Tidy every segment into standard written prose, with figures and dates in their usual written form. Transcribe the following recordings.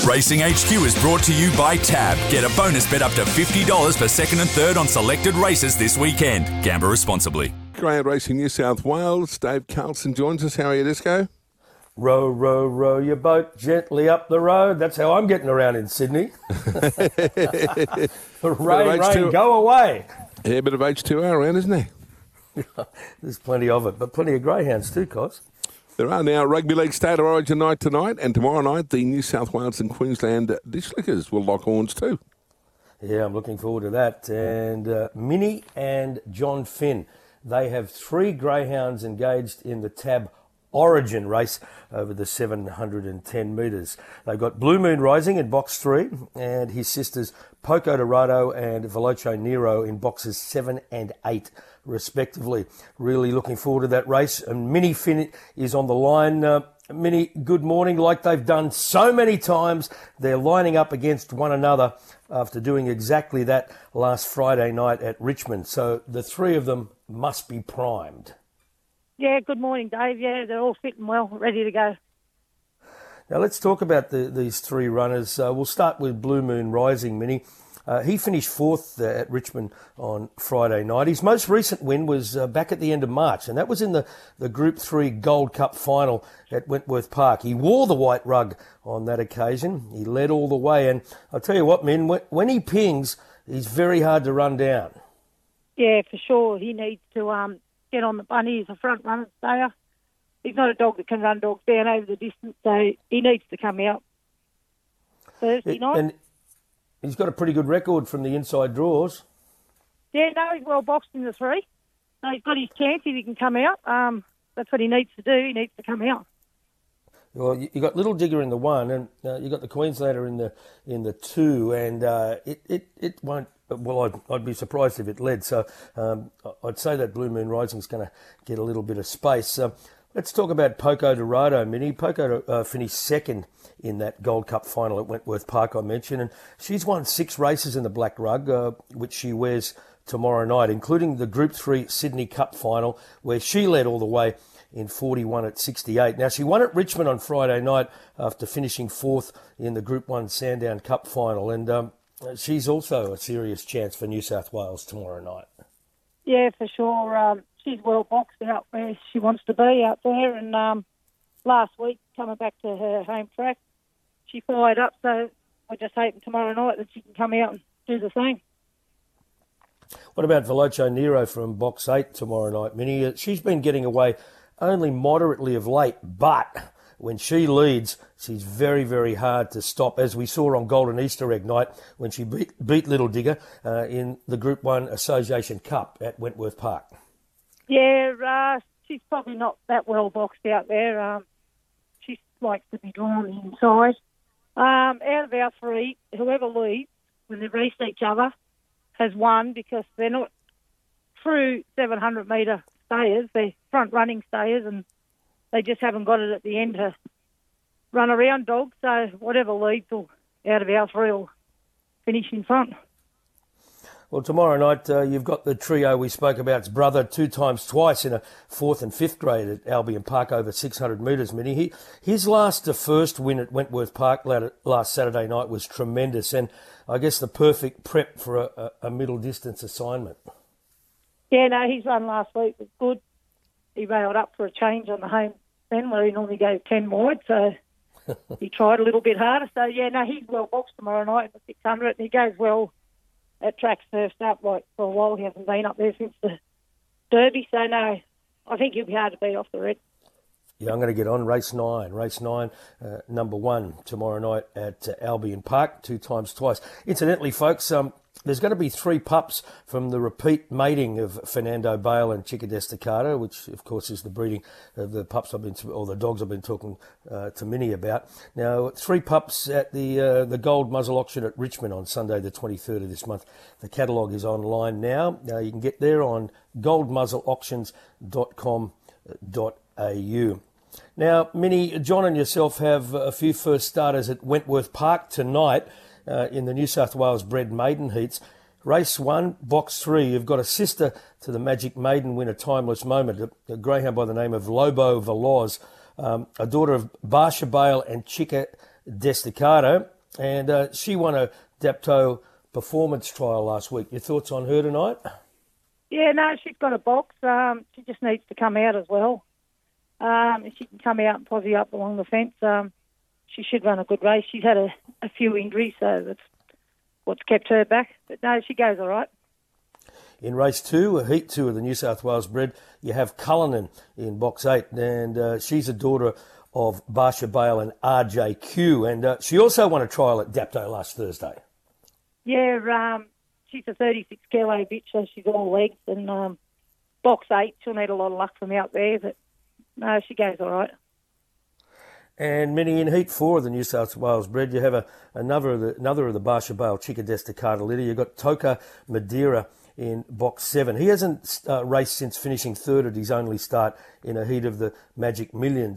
Racing HQ is brought to you by Tab. Get a bonus bet up to $50 for second and third on selected races this weekend. Gamble responsibly. Greyhound Racing New South Wales. Dave Carlson joins us. How are you, Disco? Row, row, row your boat gently up the road. That's how I'm getting around in Sydney. Rain, go away. Yeah, a bit of H2O around, isn't there? There's plenty of it, but plenty of greyhounds too, Cos. There are now Rugby League State of Origin night tonight, and tomorrow night the New South Wales and Queensland Dish Lickers will lock horns too. Yeah, I'm looking forward to that. And Minnie and John Finn, they have 3 greyhounds engaged in the Tab Origin race over the 710 metres. They've got Blue Moon Rising in box 3 and his sisters Poco Dorado and Veloce Nero in boxes 7 and 8 respectively. Really looking forward to that race. And Minnie Finn is on the line. Minnie, good morning. Like they've done so many times, they're lining up against one another after doing exactly that last Friday night at Richmond. So the 3 of them must be primed. Yeah, good morning, Dave. Yeah, they're all fit and well, ready to go. Now, let's talk about these 3 runners. We'll start with Blue Moon Rising, Minnie. He finished 4th at Richmond on Friday night. His most recent win was back at the end of March, and that was in the Group 3 Gold Cup final at Wentworth Park. He wore the white rug on that occasion. He led all the way, and I'll tell you what, Min, when he pings, he's very hard to run down. Yeah, for sure. He needs to get on the bunny. He's a front runner stayer. He's not a dog that can run dogs down over the distance, so he needs to come out Thursday night. And he's got a pretty good record from the inside draws. Yeah, no, he's well boxed in the 3. So he's got his chance if he can come out. That's what he needs to do. He needs to come out. Well, you got Little Digger in the 1, and you got the Queenslander in the 2, and it won't. Well, I'd be surprised if it led. So I'd say that Blue Moon Rising is going to get a little bit of space. Let's talk about Poco Dorado, Minnie. Poco finished 2nd in that Gold Cup final at Wentworth Park I mentioned, and she's won 6 races in the black rug, which she wears tomorrow night, including the Group 3 Sydney Cup final, where she led all the way in 41 at 68. Now, she won at Richmond on Friday night after finishing 4th in the Group 1 Sandown Cup final, and she's also a serious chance for New South Wales tomorrow night. Yeah, for sure. She's well boxed out where she wants to be out there. And last week, coming back to her home track, she fired up. So we're just hoping tomorrow night that she can come out and do the same. What about Veloce Nero from box 8 tomorrow night, Minnie? She's been getting away only moderately of late, but when she leads, she's very, very hard to stop, as we saw on Golden Easter Egg night when she beat Little Digger in the Group 1 Association Cup at Wentworth Park. Yeah, she's probably not that well boxed out there. She likes to be drawn inside. Out of our 3, whoever leads when they race each other has won, because they're not true 700-metre stayers. They're front-running stayers, and they just haven't got it at the end to run around dogs. So whatever leads out of our 3 will finish in front. Well, tomorrow night you've got the trio we spoke about's brother 2 times twice in a 4th and 5th grade at Albion Park over 600 metres, Minnie. His first win at Wentworth Park last Saturday night was tremendous, and I guess the perfect prep for a middle distance assignment. Yeah, no, his run last week was good. He railed up for a change on the home then, where he normally goes 10 wide, so he tried a little bit harder. So, yeah, no, he's well boxed tomorrow night at the 600, and he goes well at tracks first up. Like, for a while, he hasn't been up there since the Derby, so, no, I think he'll be hard to beat off the red. Yeah, I'm going to get on race 9, number 1 tomorrow night at Albion Park, 2 times twice. Incidentally, folks, there's going to be 3 pups from the repeat mating of Fernando Bale and Chica Destacado, which, of course, is the breeding of the pups the dogs I've been talking to Minnie about. Now, 3 pups at the Gold Muzzle Auction at Richmond on Sunday, the 23rd of this month. The catalogue is online now. You can get there on goldmuzzleauctions.com.au. Now, Minnie, John and yourself have a few first starters at Wentworth Park tonight in the New South Wales bred maiden heats. Race 1, box 3, you've got a sister to the Magic Maiden winner, Timeless Moment, a greyhound by the name of Lobo Veloz, a daughter of Barsha Bale and Chica Destacado. and she won a Dapto performance trial last week. Your thoughts on her tonight? Yeah, no, she's got a box. She just needs to come out as well. If she can come out and posse up along the fence, she should run a good race. She's had a few injuries, so that's what's kept her back. But no, she goes all right. In race 2, heat 2 of the New South Wales bred, you have Cullinan in box 8, and she's a daughter of Barsha Bale and RJQ, and she also won a trial at Dapto last Thursday. Yeah, she's a 36 kilo bitch, so she's all legs, and box 8, she'll need a lot of luck from out there, but no, she goes all right. And Minnie, in heat 4 of the New South Wales bred, you have another of the Barsha Bale Chickadesta Cardelita. You've got Toka Madeira in box 7. He hasn't raced since finishing third at his only start in a heat of the Magic Maiden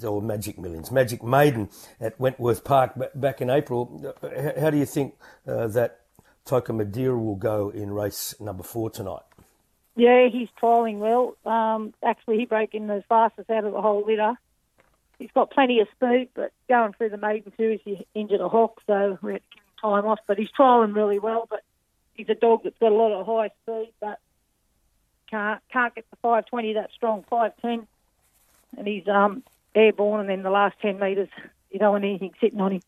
at Wentworth Park back in April. How do you think that Toka Madeira will go in race number 4 tonight? Yeah, he's trialling well. Actually, he broke in as fastest out of the whole litter. He's got plenty of speed, but going through the maiden series, he injured a hock, so we had to give him time off. But he's trialling really well, but he's a dog that's got a lot of high speed, but can't get the 520 that strong, 510. And he's airborne, and then the last 10 metres, you don't want anything sitting on him.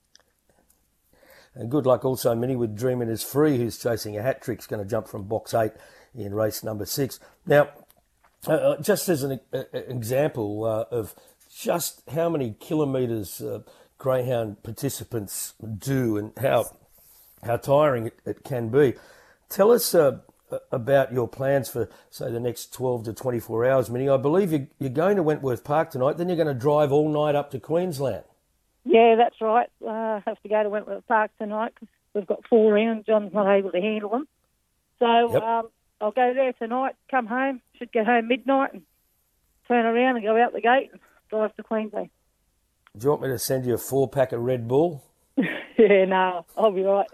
And good luck also, Minnie, with Dreamin' Is Free, who's chasing a hat-trick. He's going to jump from box 8 in race number 6. Now, just as an example of just how many kilometres greyhound participants do and how tiring it can be, tell us about your plans for, say, the next 12 to 24 hours, Minnie. I believe you're going to Wentworth Park tonight, then you're going to drive all night up to Queensland. Yeah, that's right. I have to go to Wentworth Park tonight because we've got 4 in and John's not able to handle them. So Yep. I'll go there tonight, come home, should get home midnight and turn around and go out the gate and drive to Queensland. Do you want me to send you a 4-pack of Red Bull? Yeah, no, I'll be right.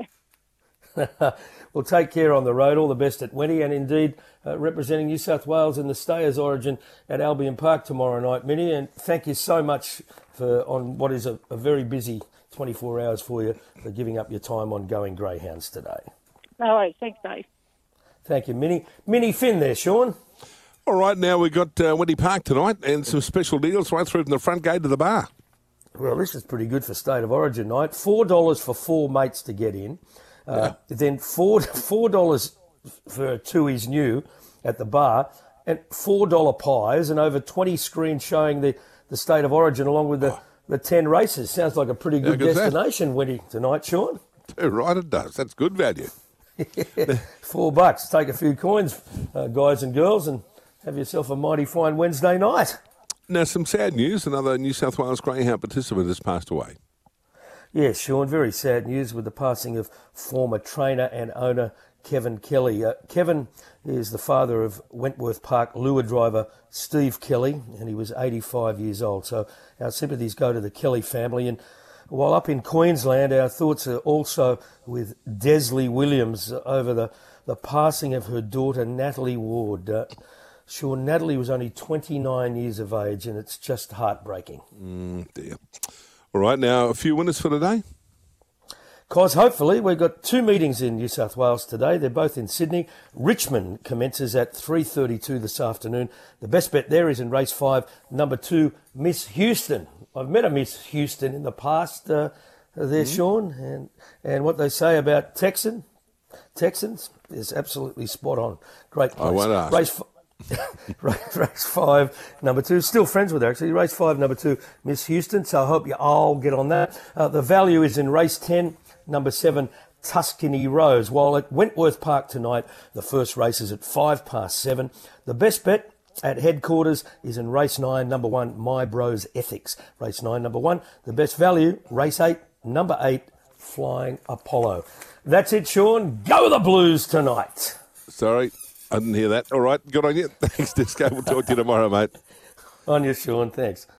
Well, take care on the road. All the best at Wenty, and indeed representing New South Wales in the Stayers Origin at Albion Park tomorrow night, Minnie. And thank you so much on what is a very busy 24 hours for you, for giving up your time on Going Greyhounds today. No worries. Thanks, Dave. Thank you, Minnie. Minnie Finn there, Sean. All right, now we've got Wenty Park tonight and some special deals right through from the front gate to the bar. Well, this is pretty good for State of Origin night. $4 for 4 mates to get in. Then $4 for 2 is new at the bar, and $4 pies, and over 20 screens showing the State of Origin along with the 10 races. Sounds like a pretty good destination, Wenty, tonight, Sean. Right, it does. That's good value. $4. Take a few coins, guys and girls, and have yourself a mighty fine Wednesday night. Now, some sad news. Another New South Wales greyhound participant has passed away. Yes, Sean, very sad news with the passing of former trainer and owner Kevin Kelly. Kevin is the father of Wentworth Park lure driver Steve Kelly, and he was 85 years old. So our sympathies go to the Kelly family. And while up in Queensland, our thoughts are also with Desley Williams over the passing of her daughter Natalie Ward. Sean, Natalie was only 29 years of age, and it's just heartbreaking. Dear. All right, now a few winners for today. Cos, hopefully, we've got 2 meetings in New South Wales today. They're both in Sydney. Richmond commences at 3:32 this afternoon. The best bet there is in race 5, number 2, Miss Houston. I've met a Miss Houston in the past there, Sean, and what they say about Texans is absolutely spot on. Great place. I won't ask. Race 5, number 2, still friends with her actually. Race 5, number 2, Miss Houston. So I hope you all get on that. The value is in race 10, number 7, Tuscany Rose. While at Wentworth Park tonight, the first race is at 7:05. The best bet at headquarters is in race 9, number 1, My Bros Ethics. Race 9, number 1. The best value, race 8, number 8, Flying Apollo. That's it, Sean. Go the Blues tonight. Sorry, I didn't hear that. All right, good on you. Thanks, Disco. We'll talk to you tomorrow, mate. On you, Sean. Thanks.